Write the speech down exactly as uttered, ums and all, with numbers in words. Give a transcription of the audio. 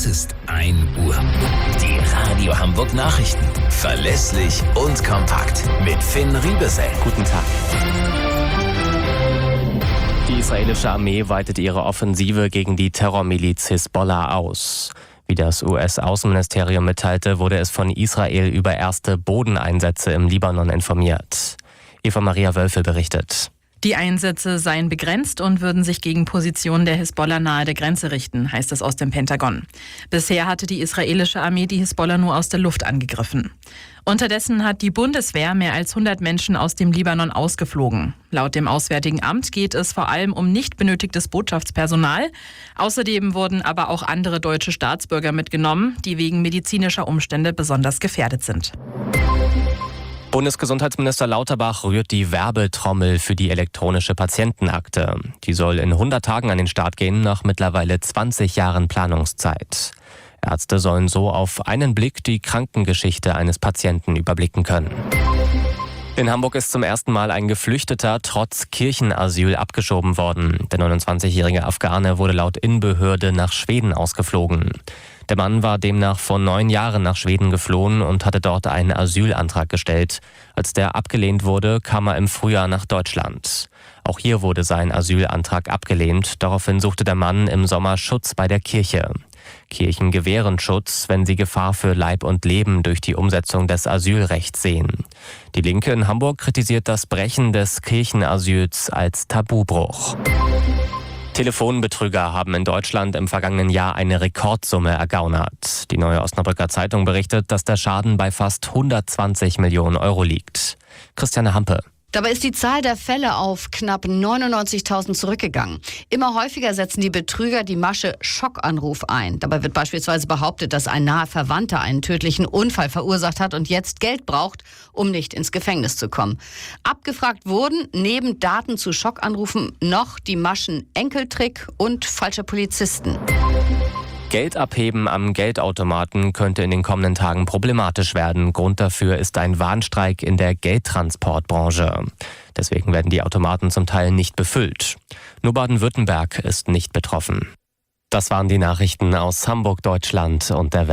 Es ist ein Uhr. Die Radio Hamburg Nachrichten. Verlässlich und kompakt. Mit Finn Riebesell. Guten Tag. Die israelische Armee weitet ihre Offensive gegen die Terrormiliz Hisbollah aus. Wie das U S-Außenministerium mitteilte, wurde es von Israel über erste Bodeneinsätze im Libanon informiert. Eva-Maria Wölfe berichtet. Die Einsätze seien begrenzt und würden sich gegen Positionen der Hisbollah nahe der Grenze richten, heißt es aus dem Pentagon. Bisher hatte die israelische Armee die Hisbollah nur aus der Luft angegriffen. Unterdessen hat die Bundeswehr mehr als hundert Menschen aus dem Libanon ausgeflogen. Laut dem Auswärtigen Amt geht es vor allem um nicht benötigtes Botschaftspersonal. Außerdem wurden aber auch andere deutsche Staatsbürger mitgenommen, die wegen medizinischer Umstände besonders gefährdet sind. Bundesgesundheitsminister Lauterbach rührt die Werbetrommel für die elektronische Patientenakte. Die soll in hundert Tagen an den Start gehen, nach mittlerweile zwanzig Jahren Planungszeit. Ärzte sollen so auf einen Blick die Krankengeschichte eines Patienten überblicken können. In Hamburg ist zum ersten Mal ein Geflüchteter trotz Kirchenasyl abgeschoben worden. Der neunundzwanzigjährige Afghane wurde laut Innenbehörde nach Schweden ausgeflogen. Der Mann war demnach vor neun Jahren nach Schweden geflohen und hatte dort einen Asylantrag gestellt. Als der abgelehnt wurde, kam er im Frühjahr nach Deutschland. Auch hier wurde sein Asylantrag abgelehnt. Daraufhin suchte der Mann im Sommer Schutz bei der Kirche. Kirchen gewähren Schutz, wenn sie Gefahr für Leib und Leben durch die Umsetzung des Asylrechts sehen. Die Linke in Hamburg kritisiert das Brechen des Kirchenasyls als Tabubruch. Telefonbetrüger haben in Deutschland im vergangenen Jahr eine Rekordsumme ergaunert. Die Neue Osnabrücker Zeitung berichtet, dass der Schaden bei fast hundertzwanzig Millionen Euro liegt. Christiane Hampe. Dabei ist die Zahl der Fälle auf knapp neunundneunzigtausend zurückgegangen. Immer häufiger setzen die Betrüger die Masche Schockanruf ein. Dabei wird beispielsweise behauptet, dass ein naher Verwandter einen tödlichen Unfall verursacht hat und jetzt Geld braucht, um nicht ins Gefängnis zu kommen. Abgefragt wurden neben Daten zu Schockanrufen noch die Maschen Enkeltrick und falsche Polizisten. Geld abheben am Geldautomaten könnte in den kommenden Tagen problematisch werden. Grund dafür ist ein Warnstreik in der Geldtransportbranche. Deswegen werden die Automaten zum Teil nicht befüllt. Nur Baden-Württemberg ist nicht betroffen. Das waren die Nachrichten aus Hamburg, Deutschland und der Welt.